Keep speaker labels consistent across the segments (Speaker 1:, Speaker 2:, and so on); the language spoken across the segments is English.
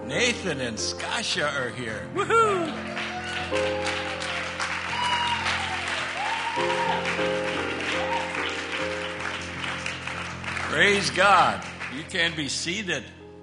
Speaker 1: Nathan and Skasha are here. Woohoo! Praise God. You can be seated.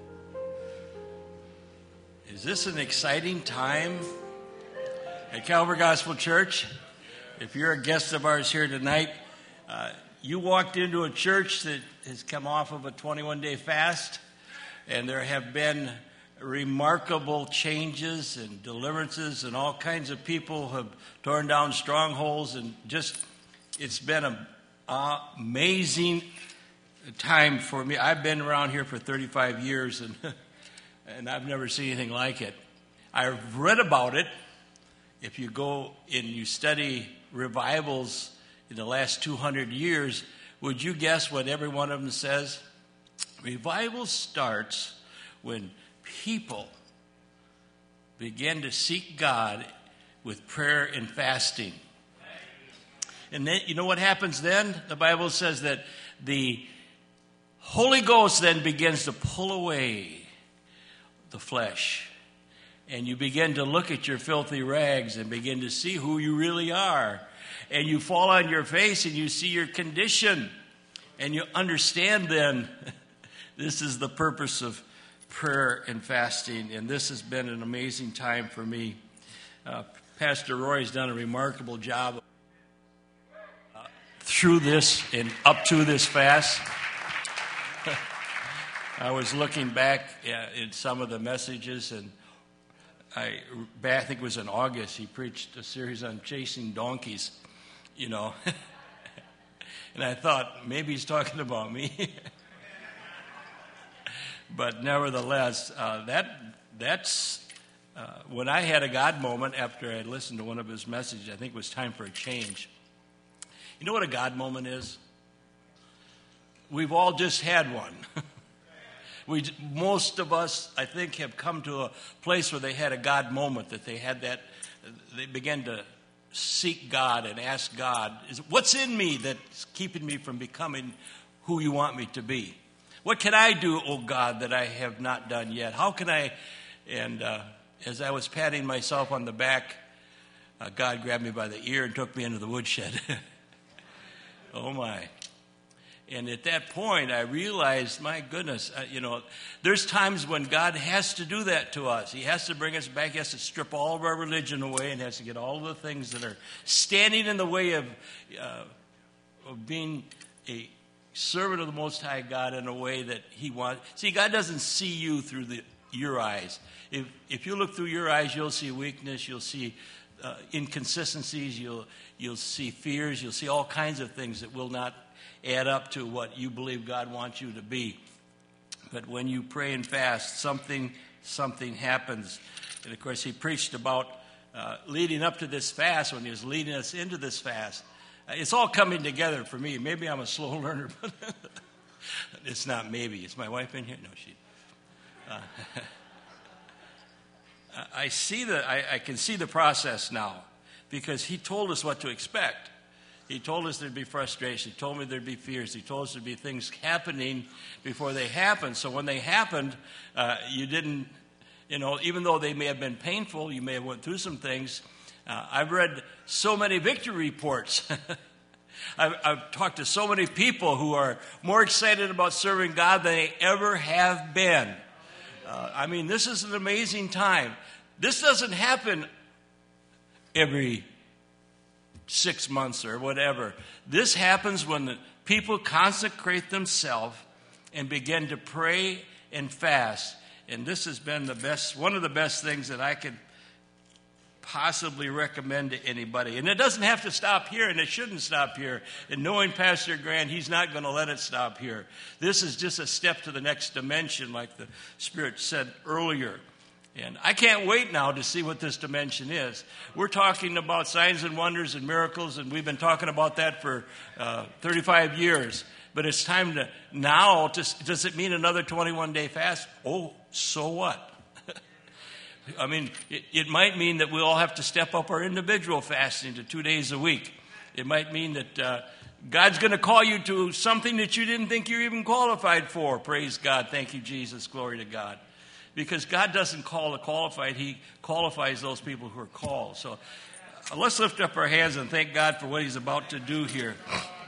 Speaker 1: Is this an exciting time at Calvary Gospel Church? If you're a guest of ours here tonight, you walked into a church that has come off of a 21-day fast, and there have been remarkable changes and deliverances, and all kinds of people have torn down strongholds, and just it's been an amazing time for me. I've been around here for 35 years, and I've never seen anything like it. I've read about it. If you go and you study revivals in the last 200 years, would you guess what every one of them says? Revival starts when people begin to seek God with prayer and fasting. And then, you know what happens then? The Bible says that the Holy Ghost then begins to pull away the flesh. And you begin to look at your filthy rags and begin to see who you really are. And you fall on your face and you see your condition. And you understand then this is the purpose of prayer and fasting. And this has been an amazing time for me. Pastor Roy has done a remarkable job through this and up to this fast. I was looking back at some of the messages, and I think it was in August, he preached a series on chasing donkeys, you know. And I thought, maybe he's talking about me. But nevertheless, that's when I had a God moment after I listened to one of his messages. I think it was time for a change. You know what a God moment is? We've all just had one. Most of us, I think, have come to a place where they had a God moment, that they had that, they began to seek God and ask God, what's in me that's keeping me from becoming who you want me to be? What can I do, oh God, that I have not done yet? How can I? And as I was patting myself on the back, God grabbed me by the ear and took me into the woodshed. Oh my. And at that point, I realized, my goodness, there's times when God has to do that to us. He has to bring us back. He has to strip all of our religion away and has to get all of the things that are standing in the way of being a servant of the Most High God in a way that He wants. See, God doesn't see you through your eyes. If you look through your eyes, you'll see weakness. You'll see inconsistencies. You'll see fears. You'll see all kinds of things that will not add up to what you believe God wants you to be. But when you pray and fast, something happens. And of course, he preached about leading up to this fast, when he was leading us into this fast. It's all coming together for me. Maybe I'm a slow learner, but it's not maybe. Is my wife in here? No, she. I can see the process now, because he told us what to expect. He told us there'd be frustration. He told me there'd be fears. He told us there'd be things happening before they happened. So when they happened, you didn't, even though they may have been painful, you may have went through some things. I've read so many victory reports. I've talked to so many people who are more excited about serving God than they ever have been. This is an amazing time. This doesn't happen every 6 months or whatever. This happens when the people consecrate themselves and begin to pray and fast. And this has been one of the best things that I could possibly recommend to anybody. And it doesn't have to stop here, and it shouldn't stop here. And knowing Pastor Grant, he's not going to let it stop here. This is just a step to the next dimension, like the Spirit said earlier. And I can't wait now to see what this dimension is. We're talking about signs and wonders and miracles, and we've been talking about that for 35 years. But it's time to now, does it mean another 21-day fast? Oh, so what? It might mean that we all have to step up our individual fasting to 2 days a week. It might mean that God's going to call you to something that you didn't think you're even qualified for. Praise God. Thank you, Jesus. Glory to God. because God doesn't call the qualified. He qualifies those people who are called. So let's lift up our hands and thank God for what he's about to do here.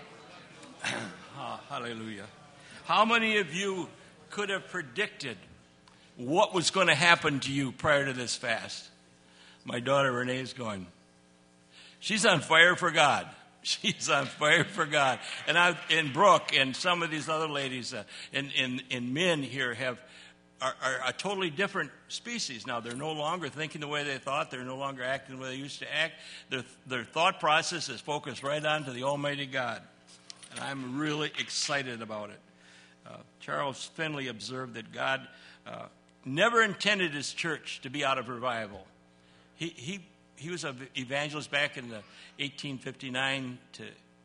Speaker 1: Oh, hallelujah. How many of you could have predicted what was going to happen to you prior to this fast? My daughter Renee is going. She's on fire for God. She's on fire for God. And Brooke and some of these other ladies and men here are a totally different species now. They're no longer thinking the way they thought. They're no longer acting the way they used to act. Their thought process is focused right on to the Almighty God. And I'm really excited about it. Charles Finley observed that God never intended his church to be out of revival. He was an evangelist back in the 1859 to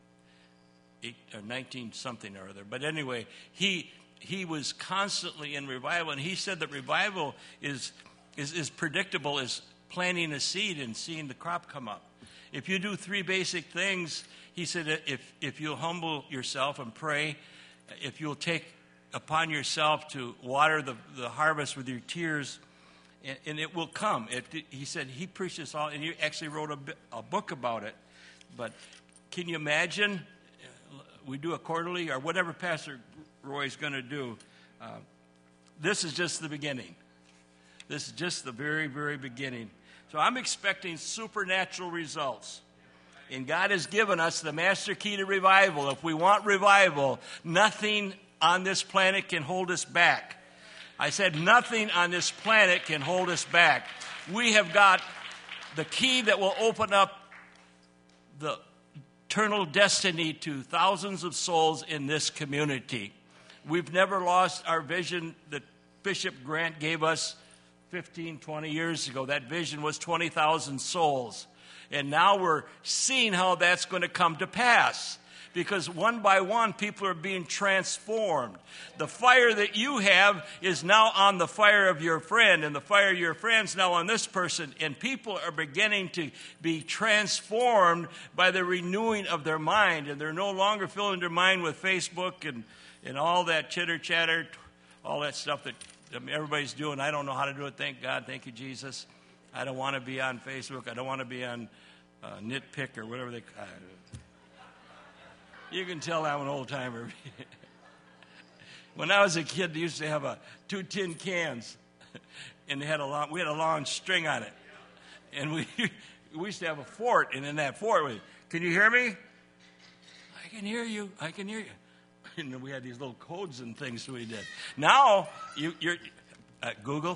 Speaker 1: 19 something or other. But anyway, he was constantly in revival, and he said that revival is predictable as planting a seed and seeing the crop come up. If you do three basic things, he said, if you'll humble yourself and pray, if you'll take upon yourself to water the harvest with your tears, and it will come. He said he preached this all, and he actually wrote a book about it. But can you imagine? We do it quarterly, or whatever Pastor Roy's going to do. This is just the beginning. This is just the very, very beginning. So I'm expecting supernatural results. And God has given us the master key to revival. If we want revival, nothing on this planet can hold us back. I said nothing on this planet can hold us back. We have got the key that will open up the eternal destiny to thousands of souls in this community. We've never lost our vision that Bishop Grant gave us 15, 20 years ago. That vision was 20,000 souls. And now we're seeing how that's going to come to pass. Because one by one, people are being transformed. The fire that you have is now on the fire of your friend, and the fire of your friend's now on this person. And people are beginning to be transformed by the renewing of their mind. And they're no longer filling their mind with Facebook and all that chitter-chatter, all that stuff that everybody's doing. I don't know how to do it. Thank God. Thank you, Jesus. I don't want to be on Facebook. I don't want to be on Nitpick or whatever they call it. You can tell I'm an old-timer. When I was a kid, they used to have 2 tin cans, and we had a long string on it. And we used to have a fort, and in that fort, can you hear me? I can hear you. I can hear you. And we had these little codes and things that we did. Now, you're Google.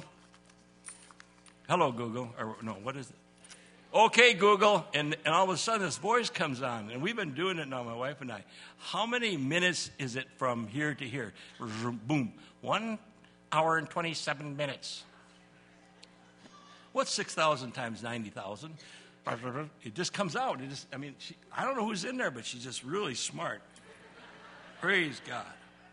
Speaker 1: Hello, Google. Or no, what is it? Okay, Google, and all of a sudden this voice comes on, and we've been doing it now, my wife and I. How many minutes is it from here to here? Boom. 1 hour and 27 minutes. What's 6,000 times 90,000? It just comes out. I don't know who's in there, but she's just really smart. Praise God.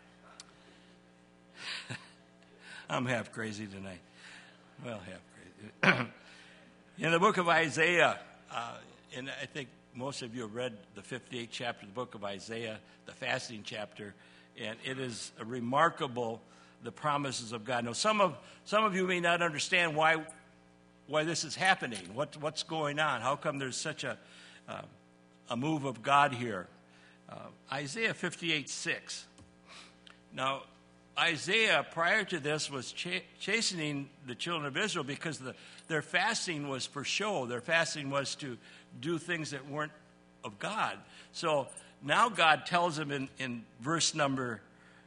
Speaker 1: I'm half crazy tonight. Well, half crazy. In the book of Isaiah, and I think most of you have read the 58th chapter of the book of Isaiah, the fasting chapter, and it is remarkable, the promises of God. Now, some of you may not understand why this is happening, what's going on, how come there's such a move of God here. Isaiah 58:6. Now, Isaiah, prior to this, was chastening the children of Israel because their fasting was for show. Their fasting was to do things that weren't of God. So now God tells them in verse number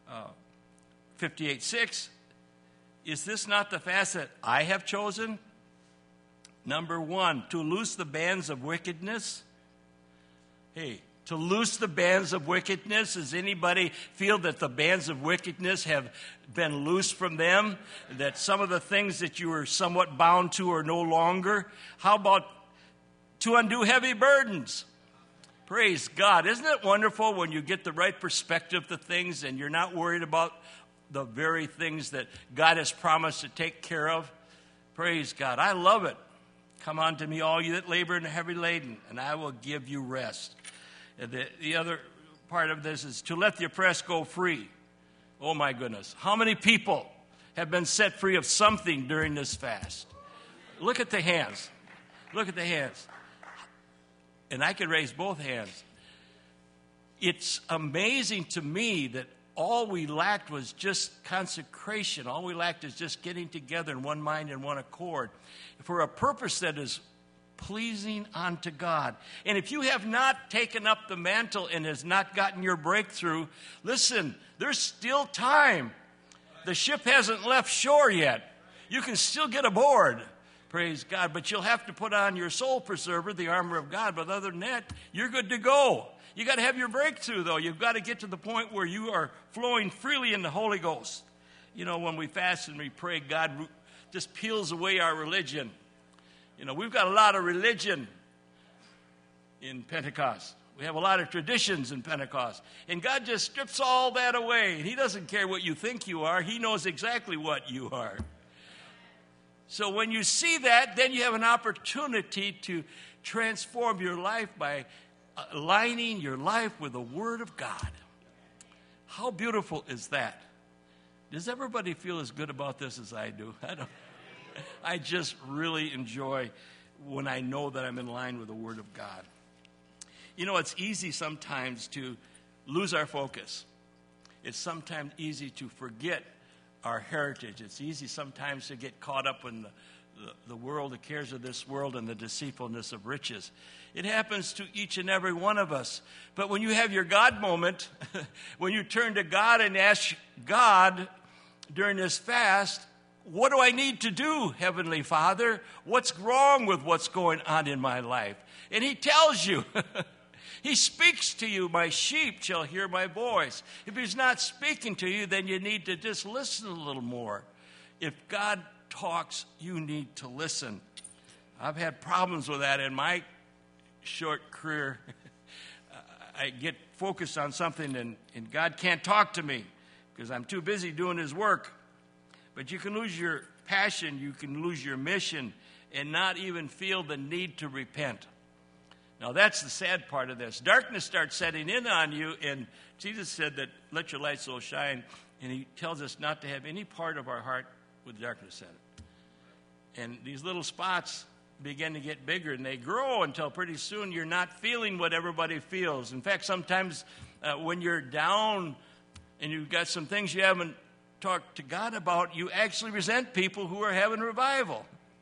Speaker 1: 58:6, is this not the fast that I have chosen? Number 1, to loose the bands of wickedness. Hey, to loose the bands of wickedness. Does anybody feel that the bands of wickedness have been loosed from them? That some of the things that you were somewhat bound to are no longer? How about to undo heavy burdens? Praise God. Isn't it wonderful when you get the right perspective to things and you're not worried about the very things that God has promised to take care of? Praise God. I love it. Come unto me, all you that labor and are heavy laden, and I will give you rest. The other part of this is to let the oppressed go free. Oh, my goodness. How many people have been set free of something during this fast? Look at the hands. Look at the hands. And I could raise both hands. It's amazing to me that all we lacked was just consecration. All we lacked is just getting together in one mind and one accord for a purpose that is pleasing unto God. And if you have not taken up the mantle and has not gotten your breakthrough, listen, there's still time. The ship hasn't left shore yet. You can still get aboard. Praise God. But you'll have to put on your soul preserver, the armor of God. But other than that, you're good to go. You got to have your breakthrough, though. You've got to get to the point where you are flowing freely in the Holy Ghost. You know, when we fast and we pray, God just peels away our religion. You know, we've got a lot of religion in Pentecost. We have a lot of traditions in Pentecost. And God just strips all that away. He doesn't care what you think you are. He knows exactly what you are. So when you see that, then you have an opportunity to transform your life by aligning your life with the Word of God. How beautiful is that? Does everybody feel as good about this as I do? I just really enjoy when I know that I'm in line with the Word of God. You know, it's easy sometimes to lose our focus. It's sometimes easy to forget our heritage. It's easy sometimes to get caught up in the world, the cares of this world, and the deceitfulness of riches. It happens to each and every one of us. But when you have your God moment, when you turn to God and ask God during this fast, what do I need to do, Heavenly Father? What's wrong with what's going on in my life? And He tells you. He speaks to you, my sheep shall hear my voice. If He's not speaking to you, then you need to just listen a little more. If God talks, you need to listen. I've had problems with that in my short career. I get focused on something and God can't talk to me because I'm too busy doing His work. But you can lose your passion, you can lose your mission, and not even feel the need to repent. Now, that's the sad part of this. Darkness starts setting in on you, and Jesus said that, let your light so shine, and He tells us not to have any part of our heart with darkness in it. And these little spots begin to get bigger, and they grow until pretty soon you're not feeling what everybody feels. In fact, sometimes when you're down and you've got some things you haven't talked to God about, you actually resent people who are having revival.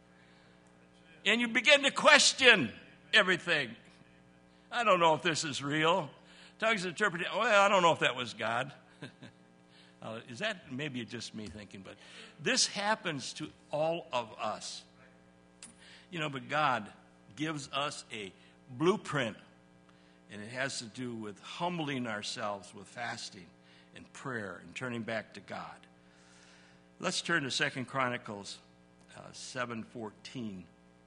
Speaker 1: And you begin to question everything. I don't know if this is real. Tongues of interpretation, well, I don't know if that was God. Is that maybe just me thinking? But this happens to all of us. You know, but God gives us a blueprint, and it has to do with humbling ourselves with fasting and prayer and turning back to God. Let's turn to 2 Chronicles 7:14.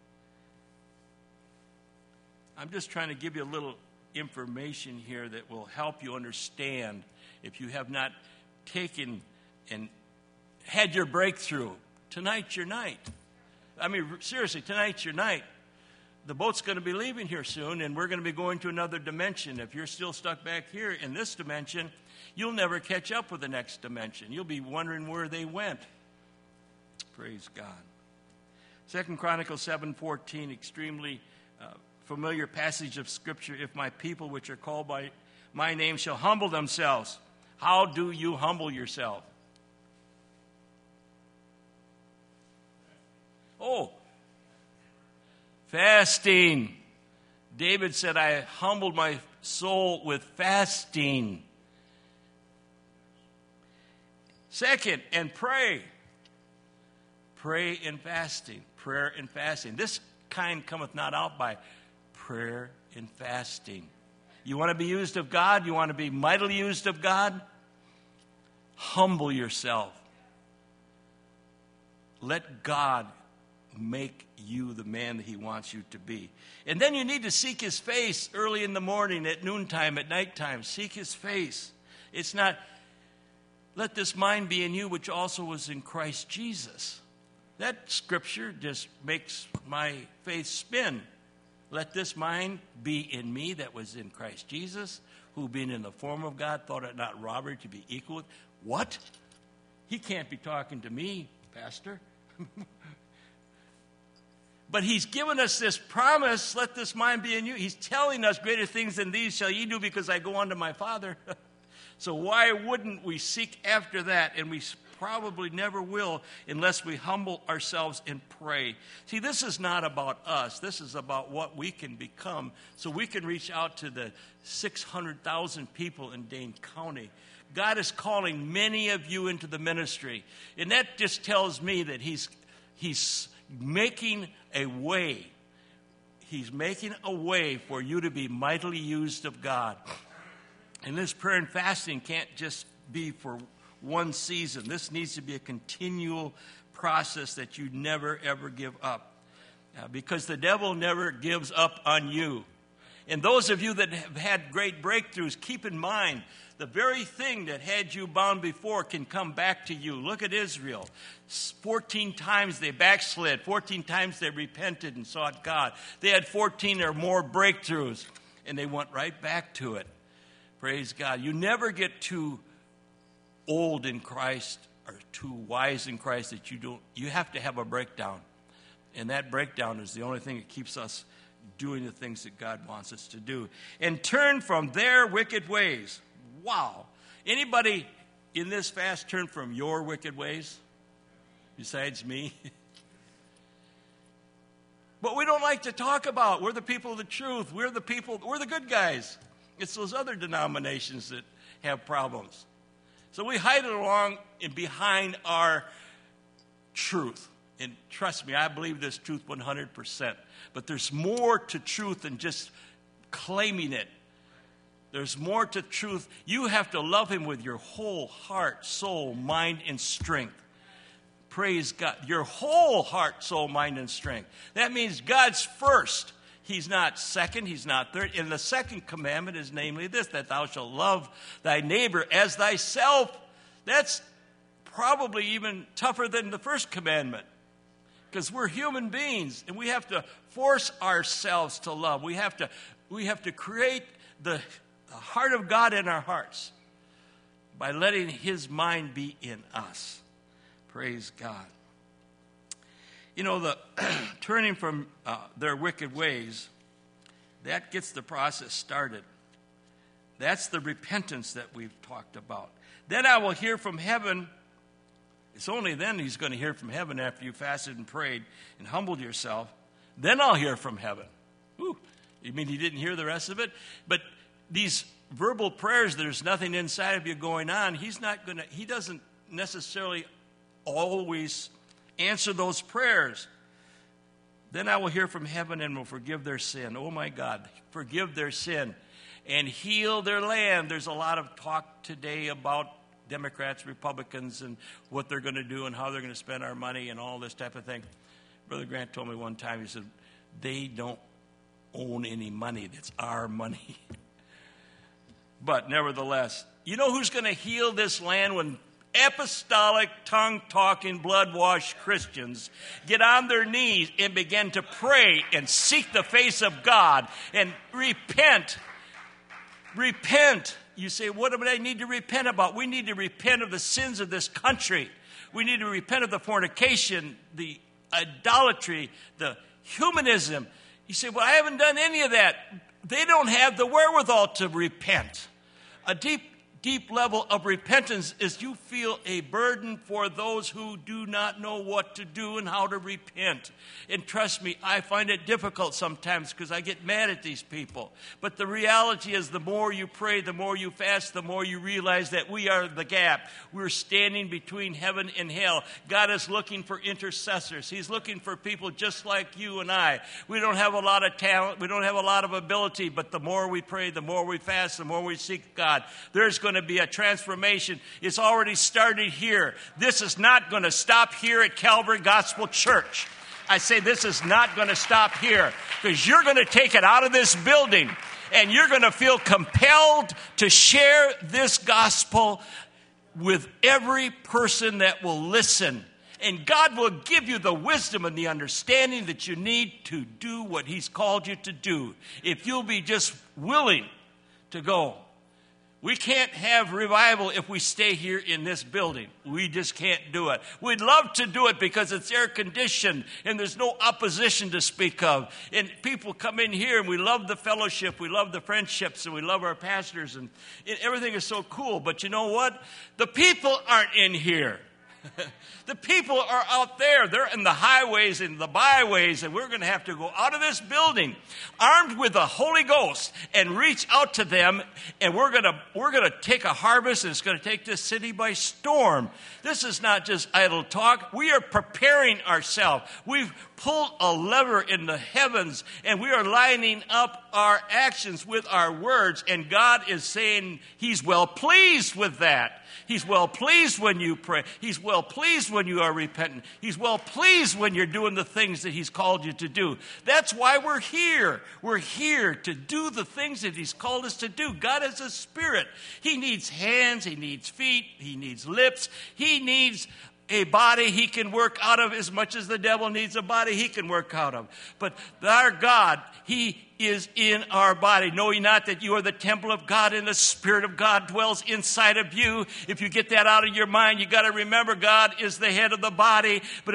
Speaker 1: I'm just trying to give you a little information here that will help you understand if you have not taken and had your breakthrough. Tonight's your night. I mean, seriously, tonight's your night. The boat's going to be leaving here soon, and we're going to be going to another dimension. If you're still stuck back here in this dimension, you'll never catch up with the next dimension. You'll be wondering where they went. Praise God. 2 Chronicles 7:14, extremely familiar passage of Scripture. If my people which are called by my name shall humble themselves. How do you humble yourself? Oh, fasting. David said, I humbled my soul with fasting. Second, and pray. Pray and fasting. Prayer and fasting. This kind cometh not out by prayer and fasting. You want to be used of God? You want to be mightily used of God? Humble yourself. Let God make you the man that He wants you to be. And then you need to seek His face early in the morning, at noontime, at nighttime. Seek His face. It's not, let this mind be in you, which also was in Christ Jesus. That scripture just makes my faith spin. Let this mind be in me that was in Christ Jesus, who being in the form of God thought it not robbery to be equal with. What? He can't be talking to me, Pastor. But he's given us this promise, let this mind be in you. He's telling us greater things than these shall ye do because I go unto my Father. So why wouldn't we seek after that? And we probably never will unless we humble ourselves and pray. See, this is not about us. This is about what we can become so we can reach out to the 600,000 people in Dane County. God is calling many of you into the ministry. And that just tells me that he's making a way. He's making a way for you to be mightily used of God. And this prayer and fasting can't just be for one season. This needs to be a continual process that you never, ever give up. Because the devil never gives up on you. And those of you that have had great breakthroughs, keep in mind, the very thing that had you bound before can come back to you. Look at Israel. 14 times they backslid. 14 times they repented and sought God. They had 14 or more breakthroughs, and they went right back to it. Praise God. You never get too old in Christ or too wise in Christ that you have to have a breakdown. And that breakdown is the only thing that keeps us doing the things that God wants us to do. And turn from their wicked ways. Wow. Anybody in this fast turn from your wicked ways besides me? But we don't like to talk about. We're the people of the truth. We're the good guys. It's those other denominations that have problems. So we hide it along and behind our truth. And trust me, I believe this truth 100%. But there's more to truth than just claiming it. There's more to truth. You have to love him with your whole heart, soul, mind, and strength. Praise God. Your whole heart, soul, mind, and strength. That means God's first. He's not second. He's not third. And the second commandment is namely this, that thou shalt love thy neighbor as thyself. That's probably even tougher than the first commandment. Because we're human beings, and we have to force ourselves to love. We have to create the heart of God in our hearts by letting his mind be in us. Praise God. You know, the turning from their wicked ways, that gets the process started. That's the repentance that we've talked about. Then I will hear from heaven. It's only then he's going to hear from heaven after you fasted and prayed and humbled yourself. Then I'll hear from heaven. Ooh, you mean he didn't hear the rest of it? But these verbal prayers, there's nothing inside of you going on. He doesn't necessarily always answer those prayers. Then I will hear from heaven and will forgive their sin. Oh my God, forgive their sin and heal their land. There's a lot of talk today about Democrats, Republicans, and what they're going to do and how they're going to spend our money and all this type of thing. Brother Grant told me one time, he said, they don't own any money. That's our money. But nevertheless, you know who's going to heal this land when apostolic, tongue-talking, blood-washed Christians get on their knees and begin to pray and seek the face of God and repent. Repent. You say, what do I need to repent about? We need to repent of the sins of this country. We need to repent of the fornication, the idolatry, the humanism. You say, well, I haven't done any of that. They don't have the wherewithal to repent. A deep level of repentance is you feel a burden for those who do not know what to do and how to repent. And trust me, I find it difficult sometimes because I get mad at these people. But the reality is the more you pray, the more you fast, the more you realize that we are the gap. We're standing between heaven and hell. God is looking for intercessors. He's looking for people just like you and I. We don't have a lot of talent. We don't have a lot of ability. But the more we pray, the more we fast, the more we seek God, there's going to be a transformation. It's already started here. This is not going to stop here at Calvary Gospel Church. I say this is not going to stop here because you're going to take it out of this building and you're going to feel compelled to share this gospel with every person that will listen. And God will give you the wisdom and the understanding that you need to do what he's called you to do. If you'll be just willing to go. We can't have revival if we stay here in this building. We just can't do it. We'd love to do it because it's air conditioned and there's no opposition to speak of. And people come in here and we love the fellowship, we love the friendships, and we love our pastors, and everything is so cool. But you know what? The people aren't in here. The people are out there. They're in the highways and the byways, and we're going to have to go out of this building armed with the Holy Ghost and reach out to them, and we're going to take a harvest, and it's going to take this city by storm. This is not just idle talk. We are preparing ourselves. We've pulled a lever in the heavens, and we are lining up our actions with our words, and God is saying He's well pleased with that. He's well pleased when you pray. He's well pleased when you are repentant. He's well pleased when you're doing the things that He's called you to do. That's why we're here. We're here to do the things that He's called us to do. God is a spirit. He needs hands. He needs feet. He needs lips. He needs a body He can work out of as much as the devil needs a body He can work out of. But our God, He is in our body. Know ye not that you are the temple of God and the Spirit of God dwells inside of you? If you get that out of your mind, you got to remember God is the head of the body. But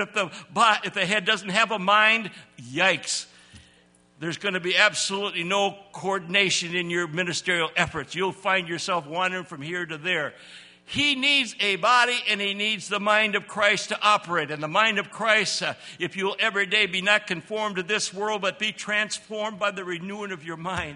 Speaker 1: if the head doesn't have a mind, yikes. There's going to be absolutely no coordination in your ministerial efforts. You'll find yourself wandering from here to there. He needs a body, and He needs the mind of Christ to operate. And the mind of Christ, if you'll every day be not conformed to this world, but be transformed by the renewing of your mind,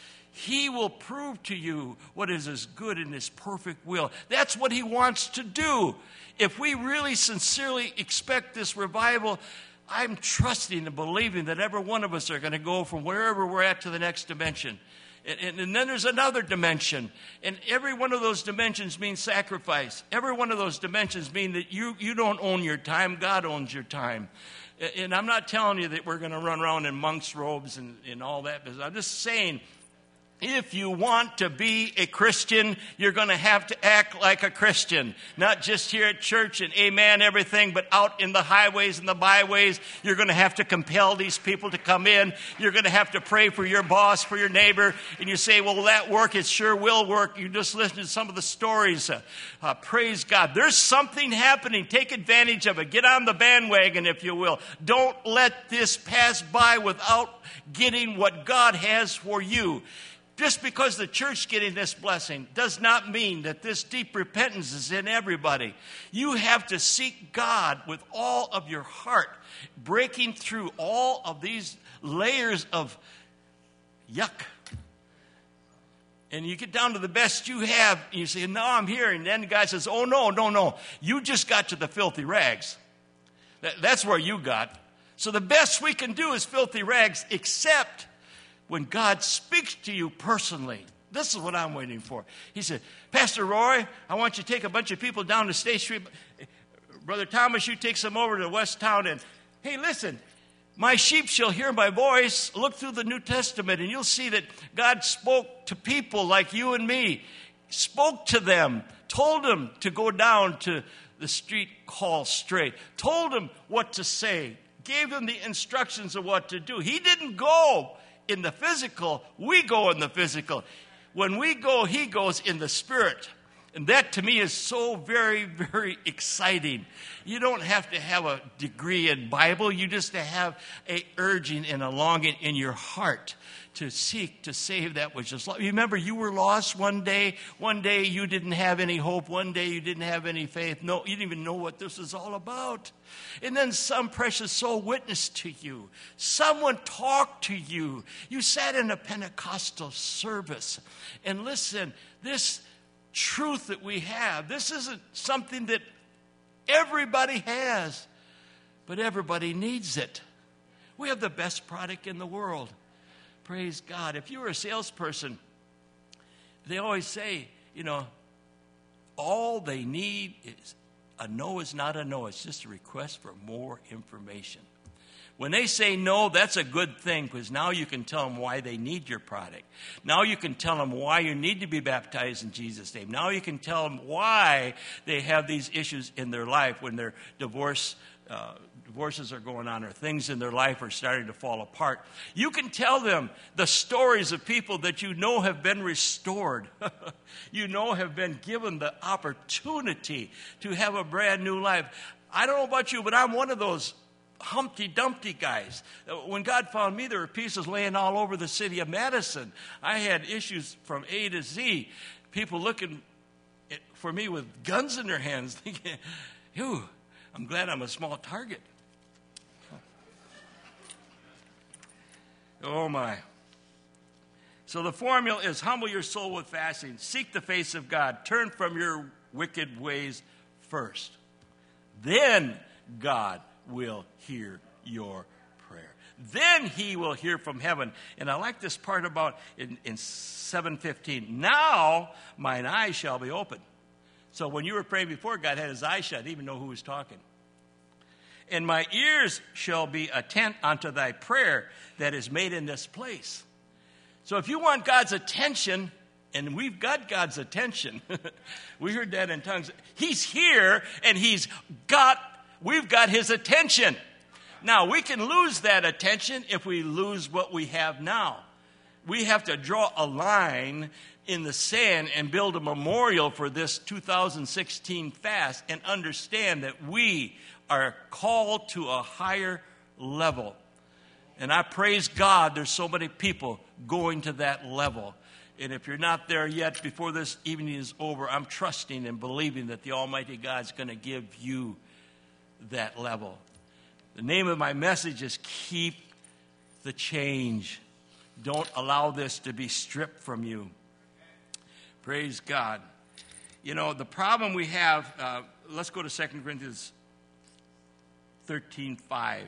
Speaker 1: He will prove to you what is His good and His perfect will. That's what He wants to do. If we really sincerely expect this revival, I'm trusting and believing that every one of us are going to go from wherever we're at to the next dimension. And then there's another dimension. And every one of those dimensions means sacrifice. Every one of those dimensions mean that you don't own your time. God owns your time. And I'm not telling you that we're going to run around in monk's robes and all that business. I'm just saying, if you want to be a Christian, you're going to have to act like a Christian. Not just here at church and amen everything, but out in the highways and the byways. You're going to have to compel these people to come in. You're going to have to pray for your boss, for your neighbor. And you say, well, will that work? It sure will work. You just listen to some of the stories. Praise God. There's something happening. Take advantage of it. Get on the bandwagon, if you will. Don't let this pass by without getting what God has for you. Just because the church is getting this blessing does not mean that this deep repentance is in everybody. You have to seek God with all of your heart, breaking through all of these layers of yuck. And you get down to the best you have, and you say, no, I'm here. And then the guy says, oh, no. You just got to the filthy rags. That's where you got. So the best we can do is filthy rags, except when God speaks to you personally. This is what I'm waiting for. He said, Pastor Roy, I want you to take a bunch of people down to State Street. Brother Thomas, you take some over to West Town. And, hey, listen, my sheep shall hear my voice. Look through the New Testament, and you'll see that God spoke to people like you and me. Spoke to them, told them to go down to the street called Straight. Told them what to say. Gave them the instructions of what to do. He didn't go in the physical, we go in the physical. When we go, He goes in the spirit. And that to me is so very, very exciting. You don't have to have a degree in Bible. You just have a urging and a longing in your heart to seek to save that which is lost. Remember, you were lost one day. One day you didn't have any hope. One day you didn't have any faith. No, you didn't even know what this is all about. And then some precious soul witnessed to you. Someone talked to you. You sat in a Pentecostal service. And listen, this truth that we have, this isn't something that everybody has, but everybody needs it. We have the best product in the world. Praise God. If you were a salesperson, they always say, all they need is a no is not a no. It's just a request for more information. When they say no, that's a good thing, because now you can tell them why they need your product. Now you can tell them why you need to be baptized in Jesus' name. Now you can tell them why they have these issues in their life when they're divorce divorces are going on or things in their life are starting to fall apart, you can tell them the stories of people that you know have been restored. You know have been given the opportunity to have a brand new life. I don't know about you, but I'm one of those Humpty Dumpty guys. When God found me, there were pieces laying all over the city of Madison. I had issues from A to Z. People looking for me with guns in their hands, thinking, "Ew, I'm glad I'm a small target." Oh my. So the formula is humble your soul with fasting. Seek the face of God. Turn from your wicked ways first. Then God will hear your prayer. Then he will hear from heaven. And I like this part about in 7:15. Now mine eyes shall be open. So when you were praying before, God had his eyes shut. He didn't even know who was talking. And my ears shall be attent unto thy prayer that is made in this place. So if you want God's attention, and we've got God's attention, we heard that in tongues. He's here, and we've got his attention. Now, we can lose that attention if we lose what we have now. We have to draw a line in the sand and build a memorial for this 2016 fast and understand that we are called to a higher level. And I praise God there's so many people going to that level. And if you're not there yet, before this evening is over, I'm trusting and believing that the Almighty God's going to give you that level. The name of my message is Keep the Change. Don't allow this to be stripped from you. Praise God. You know, the problem we have, let's go to 2 Corinthians 13:5.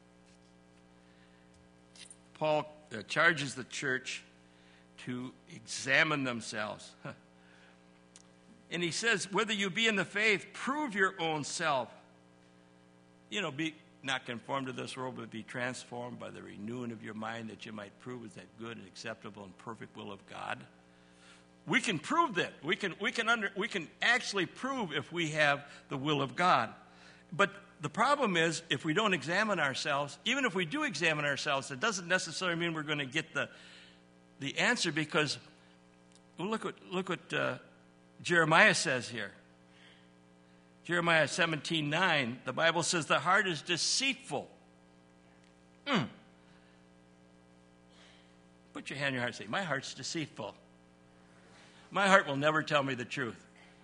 Speaker 1: Paul charges the church to examine themselves. And he says, whether you be in the faith, prove your own self. You know, be not conformed to this world, but be transformed by the renewing of your mind, that you might prove is that good and acceptable and perfect will of God. We can prove that. We can actually prove if we have the will of God. But the problem is, if we don't examine ourselves, even if we do examine ourselves, it doesn't necessarily mean we're going to get the answer, because look what Jeremiah says here. Jeremiah 17:9, the Bible says the heart is deceitful. Put your hand on your heart and say, my heart's deceitful. My heart will never tell me the truth.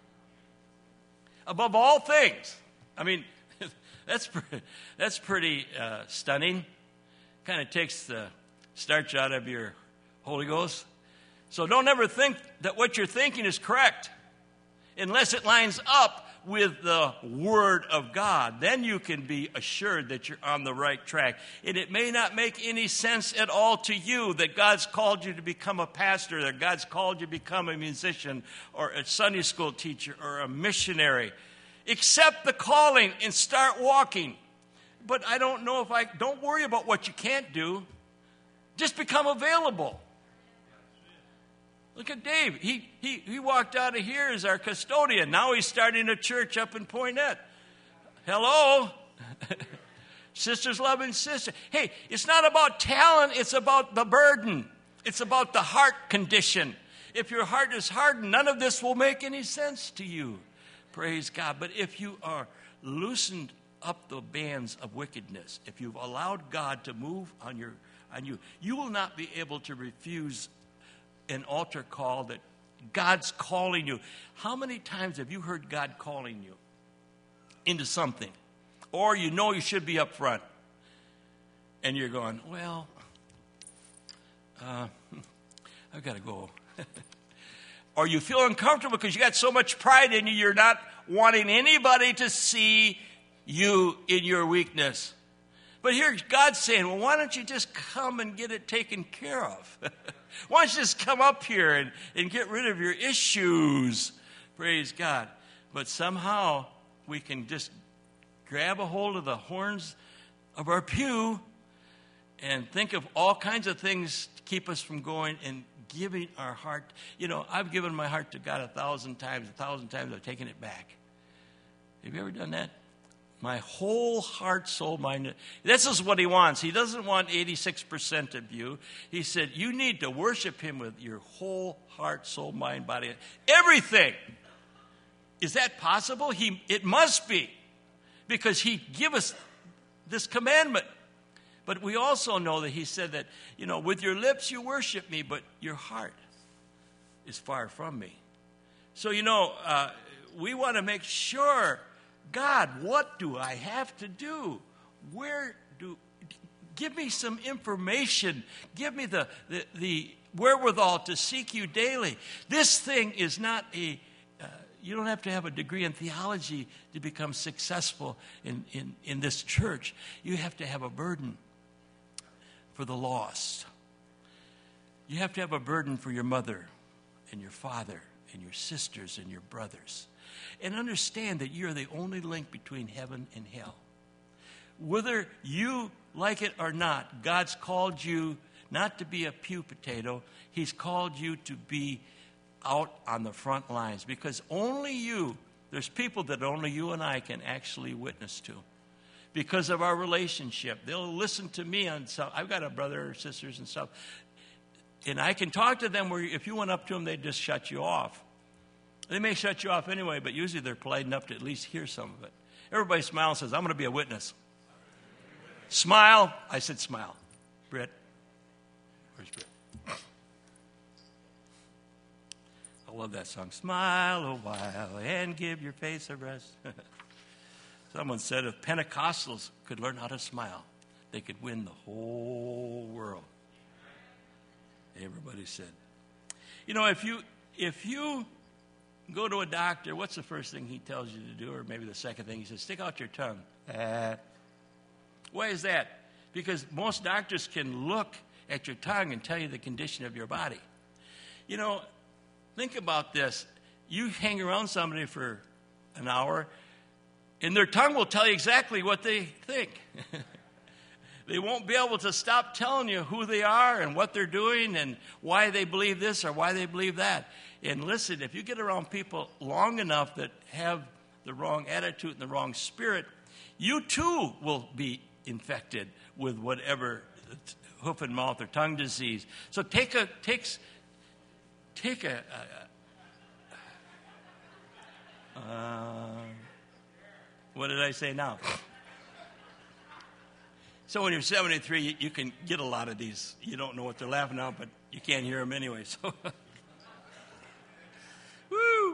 Speaker 1: Above all things. I mean, that's pretty stunning. Kind of takes the starch out of your Holy Ghost. So don't ever think that what you're thinking is correct unless it lines up with the Word of God. Then you can be assured that you're on the right track. And it may not make any sense at all to you that God's called you to become a pastor, that God's called you to become a musician or a Sunday school teacher or a missionary. Accept the calling and start walking. But I don't know don't worry about what you can't do. Just become available. Look at Dave. He walked out of here as our custodian. Now he's starting a church up in Poynette. Hello? Sisters loving sisters. Hey, it's not about talent. It's about the burden. It's about the heart condition. If your heart is hardened, none of this will make any sense to you. Praise God. But if you are loosened up the bands of wickedness, if you've allowed God to move on you, you will not be able to refuse an altar call that God's calling you. How many times have you heard God calling you into something? Or you know you should be up front. And you're going, well, I've got to go. Or you feel uncomfortable because you got so much pride in you, you're not wanting anybody to see you in your weakness. But here God's saying, well, why don't you just come and get it taken care of? Why don't you just come up here and get rid of your issues? Praise God. But somehow we can just grab a hold of the horns of our pew and think of all kinds of things to keep us from going and giving our heart. You know, I've given my heart to God 1,000 times. 1,000 times I've taken it back. Have you ever done that? My whole heart, soul, mind. This is what he wants. He doesn't want 86% of you. He said, you need to worship him with your whole heart, soul, mind, body. Everything. Is that possible? It must be. Because he gave us this commandment. But we also know that he said that, with your lips you worship me, but your heart is far from me. So, we want to make sure, God, what do I have to do? Give me some information. Give me the wherewithal to seek you daily. This thing is not you don't have to have a degree in theology to become successful in this church. You have to have a burden for the lost. You have to have a burden for your mother and your father and your sisters and your brothers. And understand that you're the only link between heaven and hell. Whether you like it or not, God's called you not to be a pew potato. He's called you to be out on the front lines. Because there's people that only you and I can actually witness to. Because of our relationship. They'll listen to me on some. I've got a brother or sisters and stuff. And I can talk to them where if you went up to them, they'd just shut you off. They may shut you off anyway, but usually they're polite enough to at least hear some of it. Everybody smiles and says, I'm going to be a witness. Smile. I said smile. Britt. Where's Britt? I love that song. Smile a while and give your face a rest. Someone said if Pentecostals could learn how to smile, they could win the whole world. Everybody said. If you go to a doctor, what's the first thing he tells you to do? Or maybe the second thing, he says, stick out your tongue. Why is that? Because most doctors can look at your tongue and tell you the condition of your body. Think about this. You hang around somebody for an hour, and their tongue will tell you exactly what they think. They won't be able to stop telling you who they are and what they're doing and why they believe this or why they believe that. And listen, if you get around people long enough that have the wrong attitude and the wrong spirit, you too will be infected with whatever hoof and mouth or tongue disease. So take a what did I say now? So when you're 73, you can get a lot of these. You don't know what they're laughing at, but you can't hear them anyway. So, woo!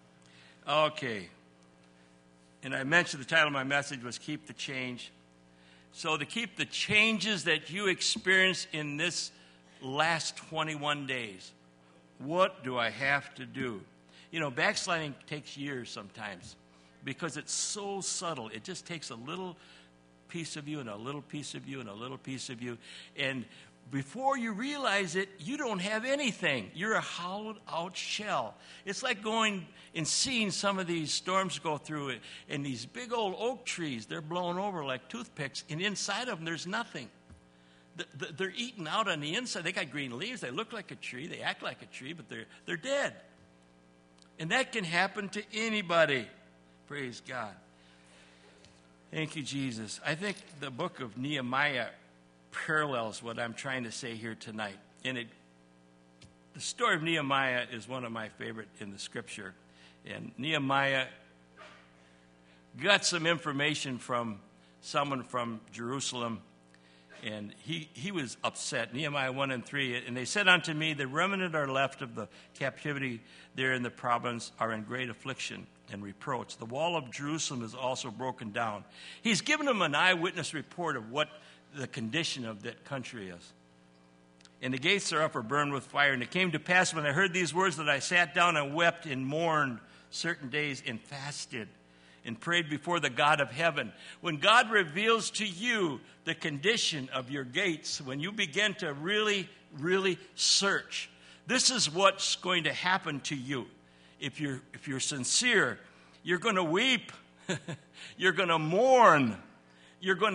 Speaker 1: Okay. And I mentioned the title of my message was Keep the Change. So to keep the changes that you experience in this last 21 days, what do I have to do? Backsliding takes years sometimes because it's so subtle. It just takes a little piece of you and a little piece of you and a little piece of you. And before you realize it, you don't have anything. You're a hollowed out shell. It's like going and seeing some of these storms go through it. And these big old oak trees, they're blown over like toothpicks. And inside of them, there's nothing. They're eaten out on the inside. They got green leaves. They look like a tree. They act like a tree, but they're dead. And that can happen to anybody. Praise God. Thank you, Jesus. I think the book of Nehemiah parallels what I'm trying to say here tonight. And the story of Nehemiah is one of my favorite in the scripture. And Nehemiah got some information from someone from Jerusalem, and he was upset. Nehemiah 1 and 3, and they said unto me, the remnant are left of the captivity there in the province are in great affliction and reproach. The wall of Jerusalem is also broken down. He's given them an eyewitness report of what the condition of that country is. And the gates thereof are burned with fire. And it came to pass when I heard these words that I sat down and wept and mourned certain days and fasted and prayed before the God of heaven. When God reveals to you the condition of your gates, when you begin to really, really search, this is what's going to happen to you. If you're sincere, you're going to weep. You're going to mourn. You're going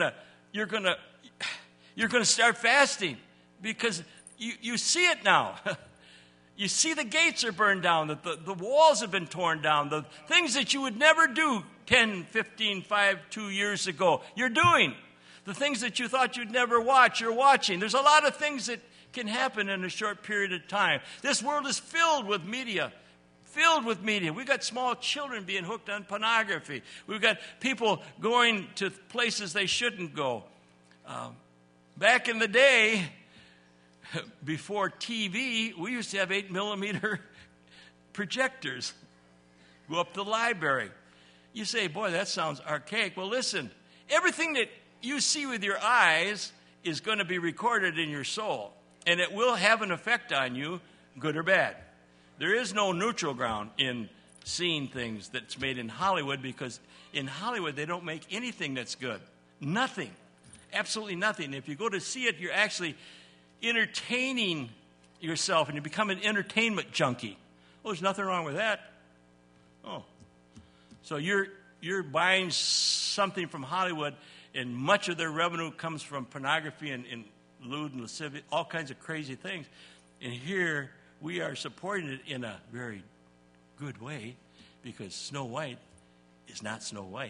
Speaker 1: to start fasting because you see it now. You see the gates are burned down, the walls have been torn down, the things that you would never do 10, 15, 5, 2 years ago, you're doing. The things that you thought you'd never watch, you're watching. There's a lot of things that can happen in a short period of time. This world is filled with media. We've got small children being hooked on pornography. We've got people going to places they shouldn't go. Back in the day, before TV, we used to have 8mm projectors. Go up to the library. You say, boy, that sounds archaic. Well, listen, everything that you see with your eyes is going to be recorded in your soul, and it will have an effect on you, good or bad. There is no neutral ground in seeing things that's made in Hollywood, because in Hollywood they don't make anything that's good. Nothing. Absolutely nothing. If you go to see it, you're actually entertaining yourself, and you become an entertainment junkie. Well, there's nothing wrong with that. Oh. So you're buying something from Hollywood, and much of their revenue comes from pornography and lewd and lascivious, all kinds of crazy things. And here we are supporting it in a very good way, because Snow White is not Snow White.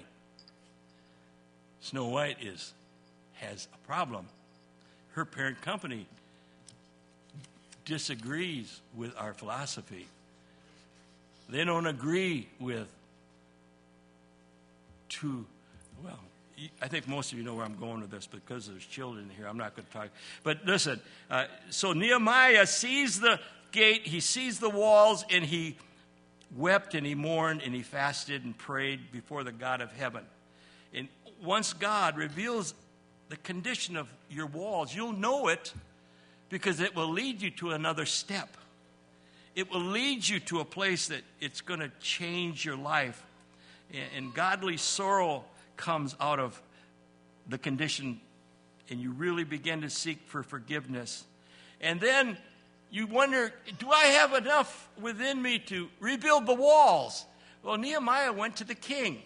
Speaker 1: Snow White has a problem. Her parent company disagrees with our philosophy. They don't agree with I think most of you know where I'm going with this, because there's children here. I'm not going to talk. But listen, so Nehemiah sees the gate, he sees the walls, and he wept and he mourned and he fasted and prayed before the God of heaven. And once God reveals the condition of your walls, you'll know it, because it will lead you to another step. It will lead you to a place that it's going to change your life. And godly sorrow comes out of the condition, and you really begin to seek for forgiveness. And then you wonder, do I have enough within me to rebuild the walls? Well, Nehemiah went to the king,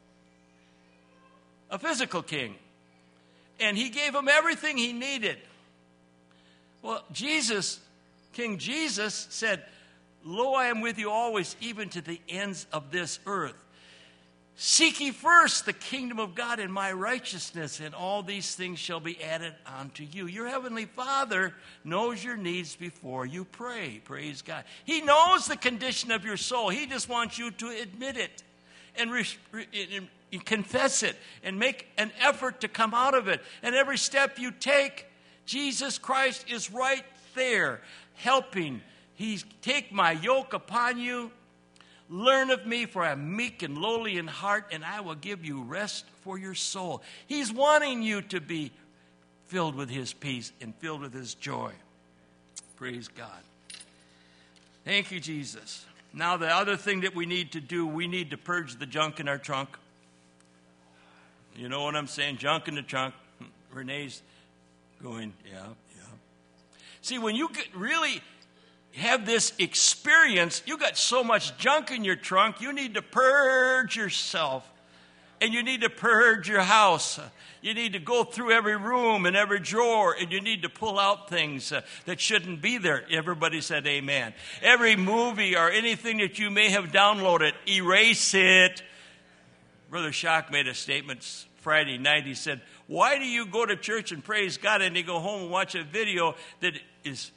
Speaker 1: a physical king, and he gave him everything he needed. Well, King Jesus said, "Lo, I am with you always, even to the ends of this earth. Seek ye first the kingdom of God and my righteousness, and all these things shall be added unto you." Your heavenly Father knows your needs before you pray. Praise God. He knows the condition of your soul. He just wants you to admit it and confess it and make an effort to come out of it. And every step you take, Jesus Christ is right there helping. Take my yoke upon you. Learn of me, for I am meek and lowly in heart, and I will give you rest for your soul. He's wanting you to be filled with his peace and filled with his joy. Praise God. Thank you, Jesus. Now, the other thing that we need to do, we need to purge the junk in our trunk. You know what I'm saying? Junk in the trunk. Renee's going, yeah. See, when you really have this experience, you got so much junk in your trunk, you need to purge yourself. And you need to purge your house. You need to go through every room and every drawer, and you need to pull out things that shouldn't be there. Everybody said amen. Every movie or anything that you may have downloaded, erase it. Brother Schock made a statement Friday night. He said, "Why do you go to church and praise God, and you go home and watch a video that's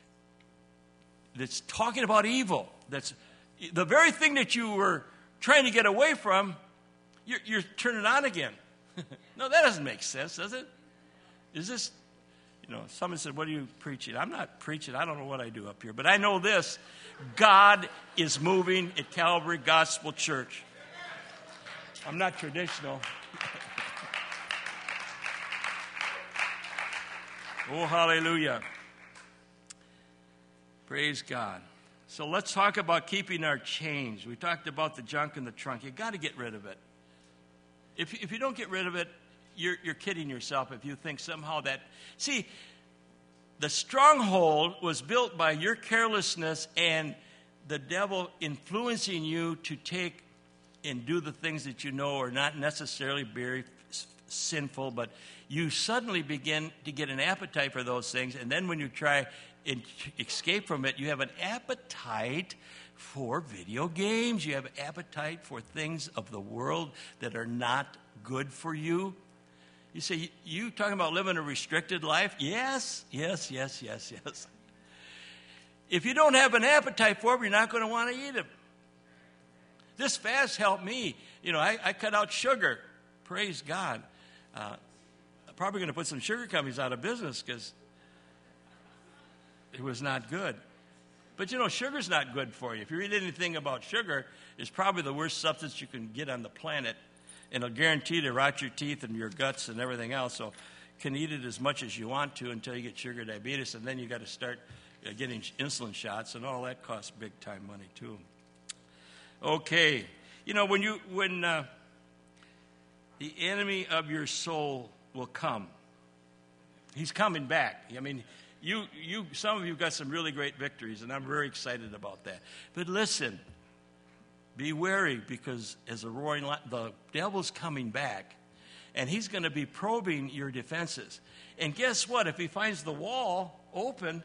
Speaker 1: talking about evil? That's the very thing that you were trying to get away from, you're turning on again." No, that doesn't make sense, does it? Is this, someone said, "What are you preaching?" I'm not preaching. I don't know what I do up here. But I know this. God is moving at Calvary Gospel Church. I'm not traditional. Oh, hallelujah. Praise God. So let's talk about keeping our change. We talked about the junk in the trunk. You got to get rid of it. If you don't get rid of it, you're kidding yourself if you think somehow that... See, the stronghold was built by your carelessness and the devil influencing you to take and do the things that you know are not necessarily very sinful, but you suddenly begin to get an appetite for those things, and then when you try escape from it, you have an appetite for video games. You have an appetite for things of the world that are not good for you. You say, you talking about living a restricted life? Yes. If you don't have an appetite for them, you're not going to want to eat them. This fast helped me. I cut out sugar. Praise God. I'm probably going to put some sugar companies out of business because it was not good. But sugar's not good for you. If you read anything about sugar, it's probably the worst substance you can get on the planet. And it'll guarantee to rot your teeth and your guts and everything else. So you can eat it as much as you want to until you get sugar diabetes. And then you got to start getting insulin shots. And all that costs big time money too. Okay. When the enemy of your soul will come, he's coming back. I mean, some of you got some really great victories, and I'm very excited about that. But listen, be wary, because as a roaring lion, the devil's coming back, and he's going to be probing your defenses. And guess what? If he finds the wall open,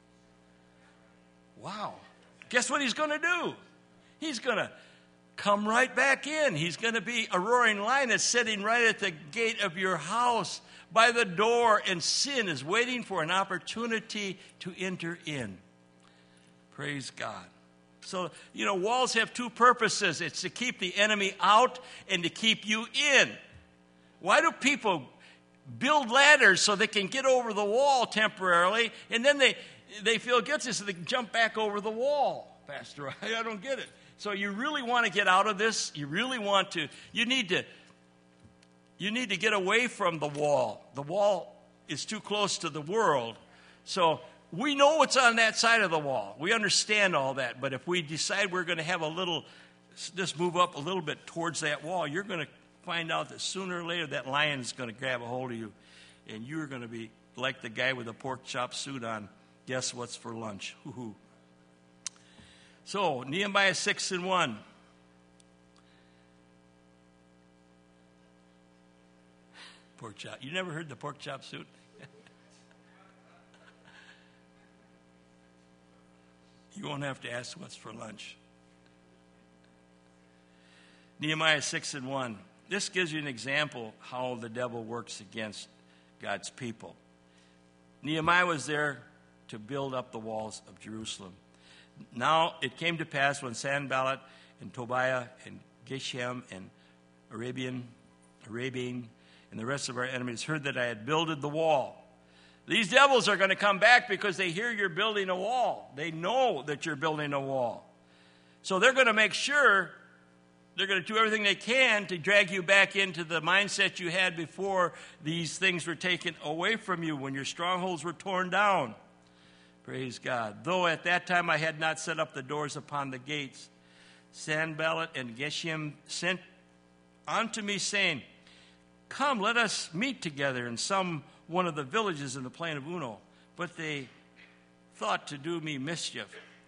Speaker 1: wow, guess what he's going to do? He's going to come right back in. He's going to be a roaring lion that's sitting right at the gate of your house by the door, and sin is waiting for an opportunity to enter in. Praise God. So, walls have two purposes. It's to keep the enemy out and to keep you in. Why do people build ladders so they can get over the wall temporarily, and then they feel guilty so they can jump back over the wall? Pastor, I don't get it. So you really want to get out of this? You need to get away from the wall. The wall is too close to the world. So we know what's on that side of the wall. We understand all that. But if we decide we're going to have just move up a little bit towards that wall, you're going to find out that sooner or later that lion's going to grab a hold of you. And you're going to be like the guy with the pork chop suit on. Guess what's for lunch? Hoo-hoo. So, Nehemiah 6:1. Pork chop. You never heard the pork chop suit? You won't have to ask what's for lunch. Nehemiah 6:1. This gives you an example how the devil works against God's people. Nehemiah was there to build up the walls of Jerusalem. Now it came to pass when Sanballat and Tobiah and Geshem and Arabian and the rest of our enemies heard that I had builded the wall. These devils are going to come back because they hear you're building a wall. They know that you're building a wall. So they're going to make sure, they're going to do everything they can to drag you back into the mindset you had before these things were taken away from you, when your strongholds were torn down. Praise God. Though at that time I had not set up the doors upon the gates, Sanballat and Geshem sent unto me, saying, Come, let us meet together in one of the villages in the plain of Uno. But they thought to do me mischief.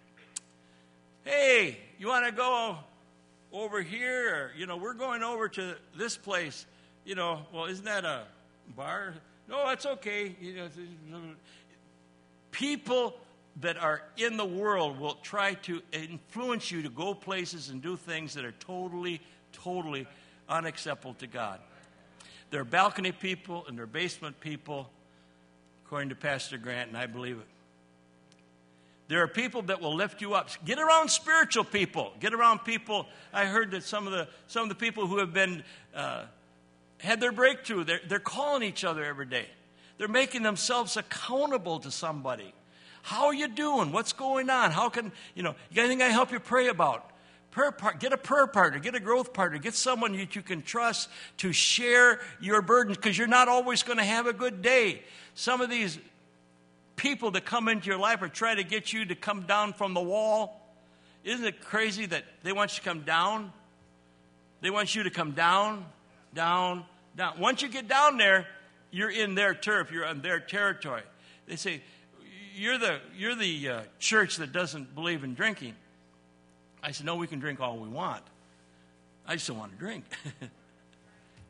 Speaker 1: Hey, you want to go over here? Or, we're going over to this place. Well, isn't that a bar? No, that's okay. People that are in the world will try to influence you to go places and do things that are totally, totally unacceptable to God. They're balcony people and they're basement people, according to Pastor Grant, and I believe it. There are people that will lift you up. Get around spiritual people. Get around people. I heard that some of the people who have been had their breakthrough, they're calling each other every day. They're making themselves accountable to somebody. How are you doing? What's going on? How can, you got anything I help you pray about? Get a prayer partner, get a growth partner, get someone that you can trust to share your burdens, because you're not always going to have a good day. Some of these people that come into your life are trying to get you to come down from the wall. Isn't it crazy that they want you to come down? They want you to come down, down, down. Once you get down there, you're in their turf, you're on their territory. They say, you're the church that doesn't believe in drinking. I said, no, we can drink all we want. I just don't want to drink.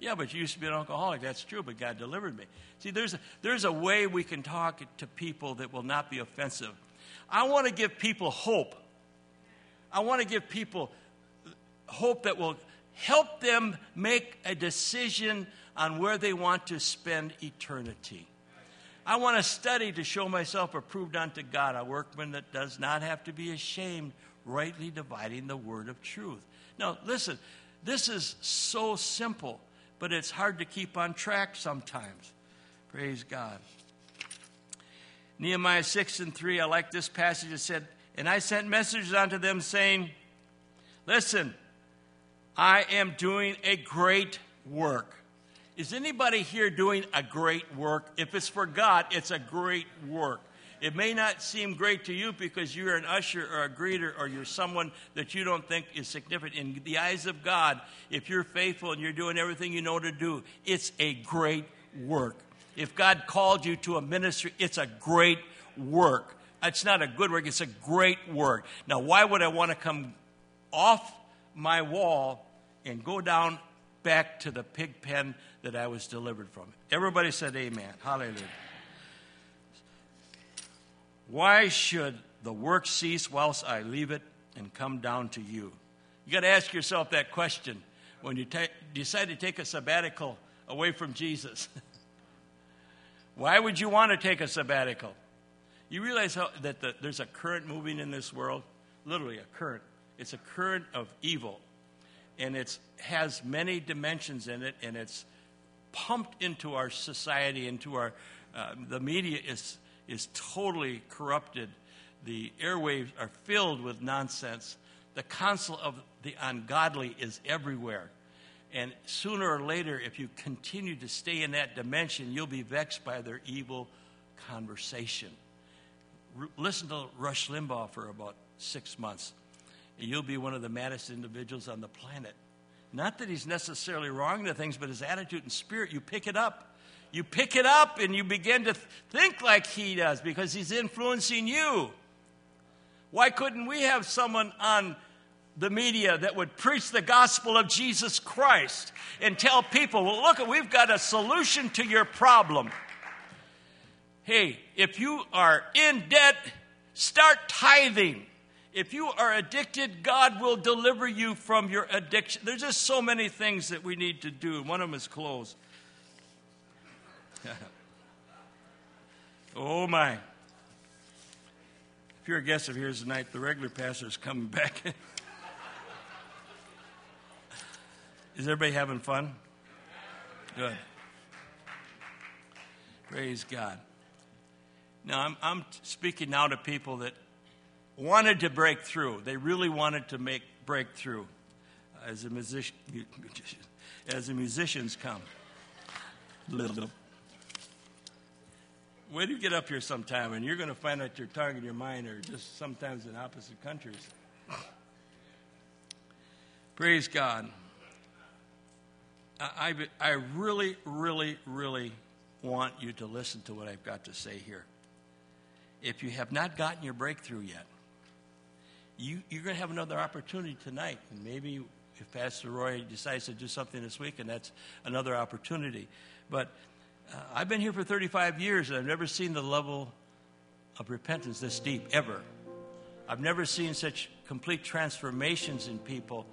Speaker 1: Yeah, but you used to be an alcoholic. That's true, but God delivered me. See, there's a way we can talk to people that will not be offensive. I want to give people hope. I want to give people hope that will help them make a decision on where they want to spend eternity. I want to study to show myself approved unto God, a workman that does not have to be ashamed, rightly dividing the word of truth. Now, listen, this is so simple, but it's hard to keep on track sometimes. Praise God. Nehemiah 6:3, I like this passage. It said, and I sent messages unto them saying, listen, I am doing a great work. Is anybody here doing a great work? If it's for God, it's a great work. It may not seem great to you because you're an usher or a greeter or you're someone that you don't think is significant. In the eyes of God, if you're faithful and you're doing everything you know to do, it's a great work. If God called you to a ministry, it's a great work. It's not a good work, it's a great work. Now, why would I want to come off my wall and go down back to the pig pen that I was delivered from? Everybody said amen. Hallelujah. Why should the work cease whilst I leave it and come down to you? You got to ask yourself that question when you decide to take a sabbatical away from Jesus. Why would you want to take a sabbatical? You realize that there's a current moving in this world? Literally a current. It's a current of evil. And it has many dimensions in it, and it's pumped into our society, into our, the media is totally corrupted. The airwaves are filled with nonsense. The counsel of the ungodly is everywhere. And sooner or later, if you continue to stay in that dimension, you'll be vexed by their evil conversation. Listen to Rush Limbaugh for about 6 months, and you'll be one of the maddest individuals on the planet. Not that he's necessarily wrong to things, but his attitude and spirit, you pick it up. You pick it up and you begin to think like he does because he's influencing you. Why couldn't we have someone on the media that would preach the gospel of Jesus Christ and tell people, well, look, we've got a solution to your problem. Hey, if you are in debt, start tithing. If you are addicted, God will deliver you from your addiction. There's just so many things that we need to do. One of them is clothes. Oh, my. If you're a guest of yours tonight, the regular pastor is coming back. Is everybody having fun? Good. Praise God. Now, I'm speaking now to people that wanted to break through. They really wanted to break through as the musicians come. Wait till you get up here sometime, and you're going to find out your tongue and your mind are just sometimes in opposite countries. Praise God. I really, really, really want you to listen to what I've got to say here. If you have not gotten your breakthrough yet, you're going to have another opportunity tonight. And maybe if Pastor Roy decides to do something this week, and that's another opportunity. But I've been here for 35 years, and I've never seen the level of repentance this deep, ever. I've never seen such complete transformations in people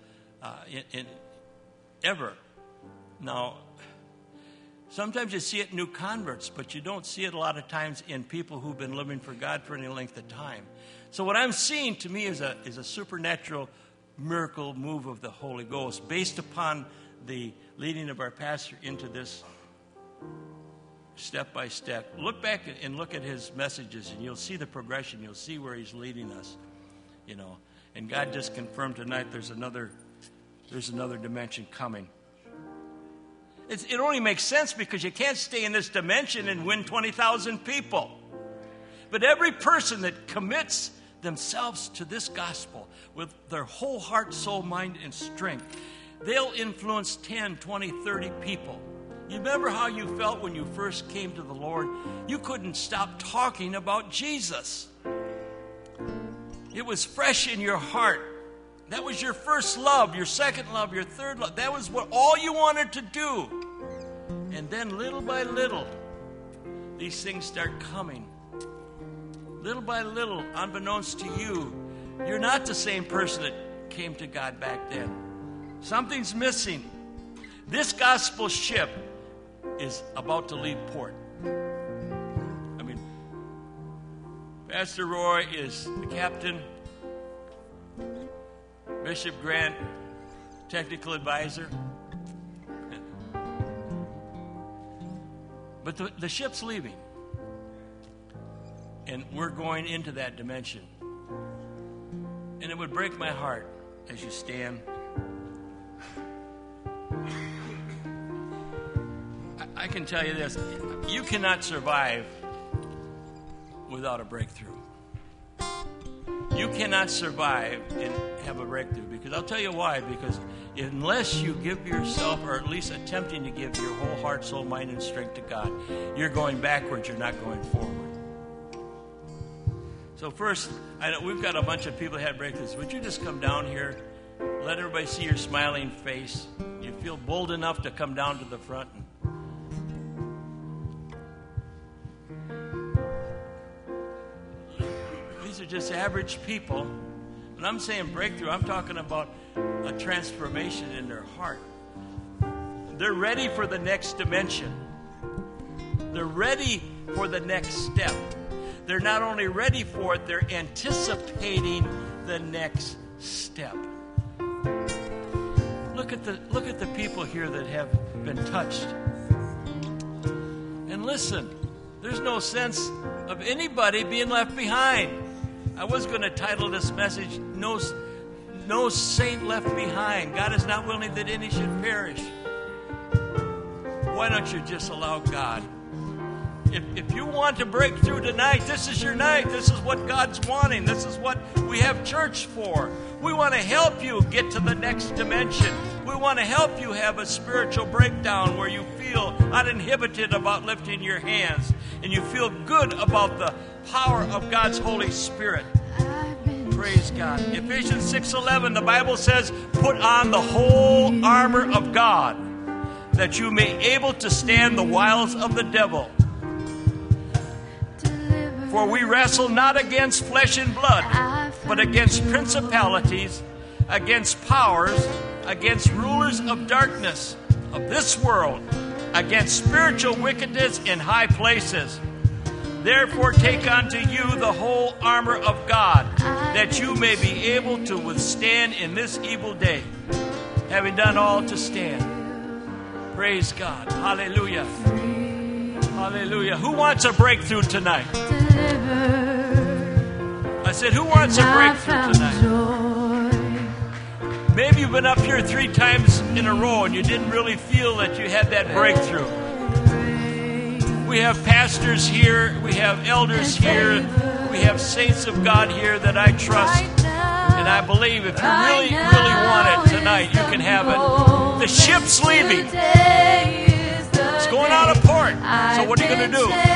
Speaker 1: ever. Now, sometimes you see it in new converts, but you don't see it a lot of times in people who've been living for God for any length of time. So what I'm seeing to me is a supernatural miracle move of the Holy Ghost based upon the leading of our pastor into this step by step. Look back and look at his messages, and you'll see the progression. You'll see where he's leading us, you know. And God just confirmed tonight there's another dimension coming. It only makes sense because you can't stay in this dimension and win 20,000 people. But every person that commits themselves to this gospel with their whole heart, soul, mind, and strength, they'll influence 10, 20, 30 people. You remember how you felt when you first came to the Lord? You couldn't stop talking about Jesus. It was fresh in your heart. That was your first love, your second love, your third love. That was what all you wanted to do. And then little by little, these things start coming. Little by little, unbeknownst to you, you're not the same person that came to God back then. Something's missing. This gospel ship is about to leave port. I mean, Pastor Roy is the captain, Bishop Grant, technical advisor. But the ship's leaving. And we're going into that dimension. And it would break my heart as you stand. I can tell you this. You cannot survive without a breakthrough. You cannot survive and have a breakthrough. Because I'll tell you why. Because unless you give yourself, or at least attempting to give your whole heart, soul, mind, and strength to God, you're going backwards. You're not going forward. So first, I know we've got a bunch of people that had breakthroughs. Would you just come down here? Let everybody see your smiling face. You feel bold enough to come down to the front. These are just average people. When I'm saying breakthrough, I'm talking about a transformation in their heart. They're ready for the next dimension. They're ready for the next step. They're not only ready for it, they're anticipating the next step. Look at the people here that have been touched. And listen, there's no sense of anybody being left behind. I was going to title this message, No Saint Left Behind. God is not willing that any should perish. Why don't you just allow God? If you want to break through tonight, this is your night. This is what God's wanting. This is what we have church for. We want to help you get to the next dimension. We want to help you have a spiritual breakdown where you feel uninhibited about lifting your hands and you feel good about the power of God's Holy Spirit. Praise God. Ephesians 6:11, the Bible says, put on the whole armor of God that you may be able to stand the wiles of the devil. For we wrestle not against flesh and blood, but against principalities, against powers, against rulers of darkness of this world, against spiritual wickedness in high places. Therefore take unto you the whole armor of God, that you may be able to withstand in this evil day, having done all to stand. Praise God. Hallelujah. Hallelujah. Who wants a breakthrough tonight? I said, who wants a breakthrough tonight? Maybe you've been up here 3 times in a row and you didn't really feel that you had that breakthrough. We have pastors here. We have elders here. We have saints of God here that I trust. And I believe if you really, really want it tonight, you can have it. The ship's leaving. It's going out of port. So what are you going to do?